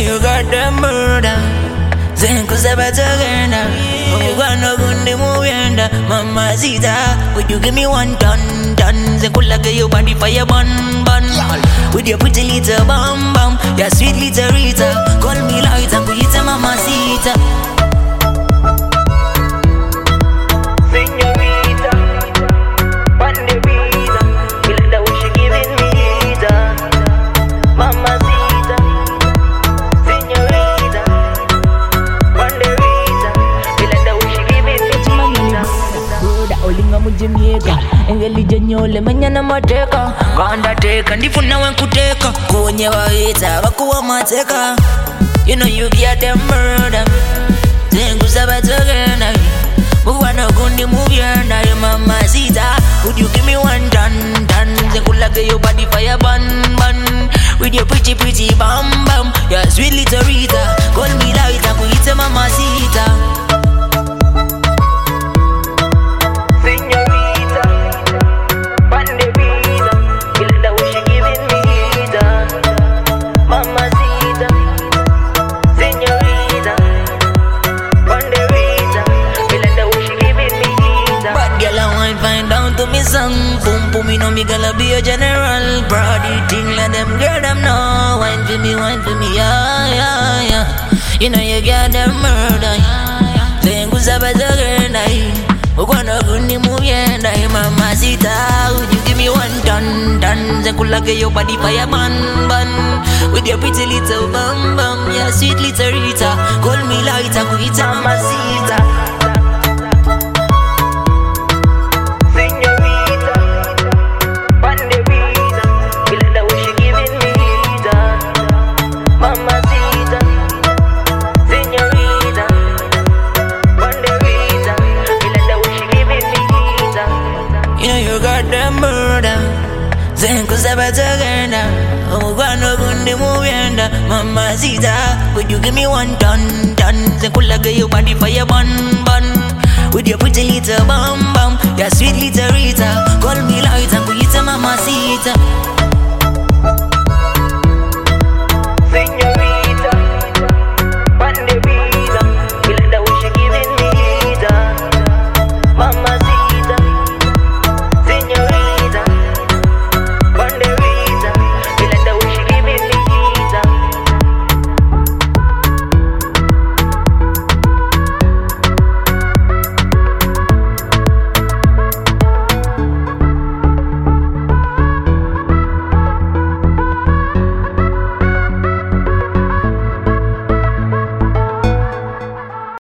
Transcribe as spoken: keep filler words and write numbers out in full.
you got the murder. Zenku sabatagenda. Ugana gundi muvyenda. Mamacita, would you give me one ton, ton? Zenku like your body fire bun, bun. With your pretty little bum, bum. Your sweet little Rita. Call me light and put it mamacita. Jamaica, engeli nyole manyana mateka ganda teka ndifuna wankuteka kunye waita bakuwa mateka. You know you get them murder. Zengu sabatagenda. Ugana gundi muvyenda mamacita. Would you give me one ton, ton? Zengu like your body fire bun, bun. With your pretty pretty bum bum. Your sweet little Rita. Call me light and put it mamacita. Song, boom boom, you know me gonna be a general. Brody thing, let them girl them know. Wine for me, wine for me, yeah, yeah, yeah. You know you got them murder. Zengu sabatagenda. Ugana gundi muvyenda mamacita. Would you give me one ton, ton? Zengu like your body fire bun, bun. With your pretty little bum bum, your sweet little Rita. Call me light and put it mamacita. Zenku sabatagenda. Ugana gundi muvyenda mamacita. Would you give me one ton, ton? Zenku like your body fire bun, bun. With your pretty little bum bum. Your sweet little Rita. Call me light and